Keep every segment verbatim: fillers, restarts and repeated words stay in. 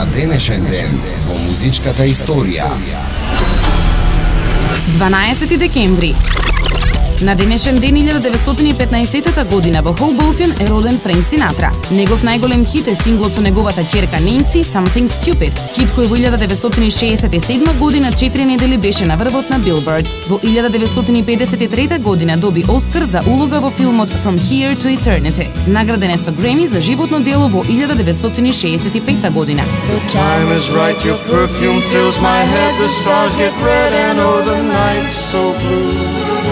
на денешен ден во музичката историја. дванаесети декември. На денешен ден илјада деветстотини и петнаесеттата година во Холбоукен е роден Френк Синатра. Негов најголем хит е синглот со неговата ќерка Ненси Something Stupid, хит кој во илјада деветстотини шеесет и седма година четири недели беше на врвот на Билборд. Во илјада деветстотини педесет и трета година доби Оскар за улога во филмот From Here to Eternity. Награден е со Греми за животно дело во илјада деветстотини шеесет и пета година. The time is right, your perfume fills my head, the stars get red and oh the night's so blue.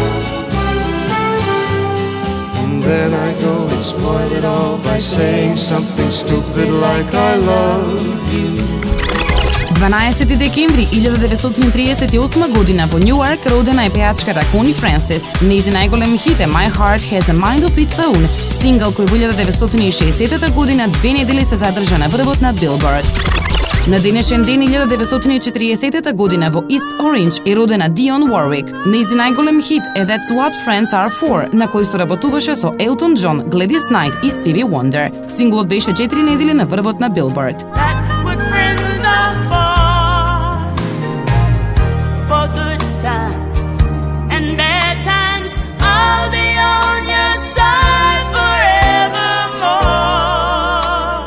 Then I go and spoil it all by saying something stupid like I love you. дванаесети декември илјада деветстотини триесет и осма година во Нјуарк родена е пејачката Кони Френсис. Нејзин најголем хит е My Heart Has a Mind of Its Own, сингл кој во илјада деветстотини и шеесеттата година две недели се задржа на врвот на Билборд. На денешен ден илјада деветстотини и четириесеттата година во East Orange е родена Дион Warwick. Нејзин најголем хит е That's What Friends Are For, на кој соработуваше со Елтон Џон, Gladys Knight и Стиви Вондер. Синглот беше четири недели на врвот на Билборд. That's what friends are for, for good times and bad times. I'll be on your side forevermore.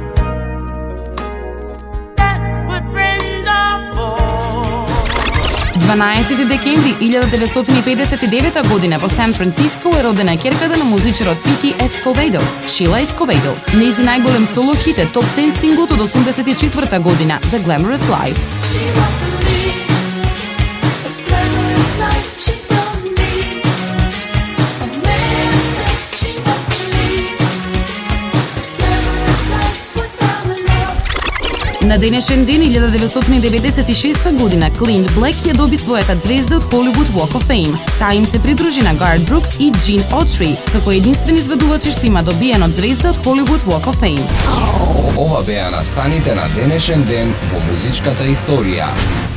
That's what friends are for. дванаесети декември илјада деветстотини и педесет и девета година во Сан Франциско е родена ќерката на музичарот Пити Есковедо, Шила Есковедо. Нејзин најголем соло хит е топ десет синглот од осумдесет и четврта година The Glamorous Life. She wants to lead a glamorous life. She don't need a man's touch. She wants to lead a glamorous life without a love. На денешен ден илјада деветстотини и деветдесет и шеста година Клинт Блек ја доби својата ѕвезда од Hollywood Walk of Fame. Таа им се придружи на Гарт Брукс и Джин Отри, како единствени изведувачи што има добиено ѕвезда од Hollywood Walk of Fame. Ова беа настаните на денешен ден во музичката историја.